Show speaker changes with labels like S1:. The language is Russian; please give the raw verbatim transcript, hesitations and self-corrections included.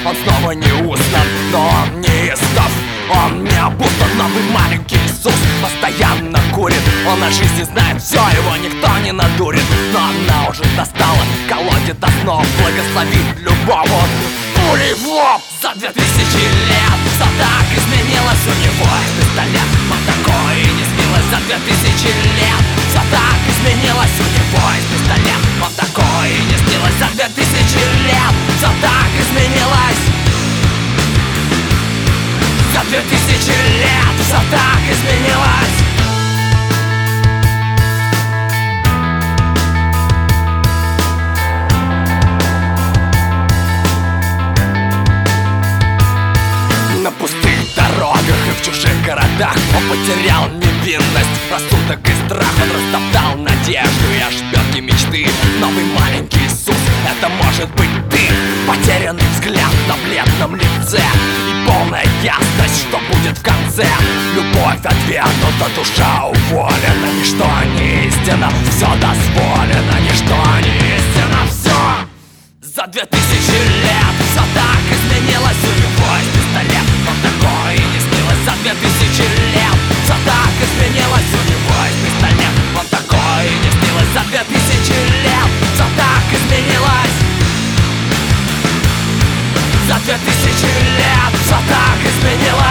S1: Он снова не узнан, но он неистов. Он не обуздан, новый маленький Иисус. Постоянно курит, он о жизни знает все, его никто не надурит. Но она уже достала, колотит основ. Благословит любого пулей в лоб. За две тысячи лет все так изменилось у него. Пистолет, он такой и не снилось. За две тысячи лет все так изменилось у него. Пистолет, он такой и не снилось. За две тысячи лет все так изменилось. За две тысячи лет все так изменилось. На пустых дорогах и в чужих городах он потерял невинность, рассудок и страх. Он растоптал надежду и ошметки мечты. Новый маленький Иисус, это может быть ты. Потерянный взгляд на бледном лице и полная ясность, что будет в конце. Любовь отвергнута, душа уволена. Ничто не истина, все дозволено. Ничто не истина, все. За две тысячи лет все так изменилось у него. Есть пистолет, он такой и не снилось. За две тысячи лет все так изменилось у него. Есть пистолет, он такой и не снилось. За две тысячи лет все так изменилось. За две тысячи лет все так изменилось.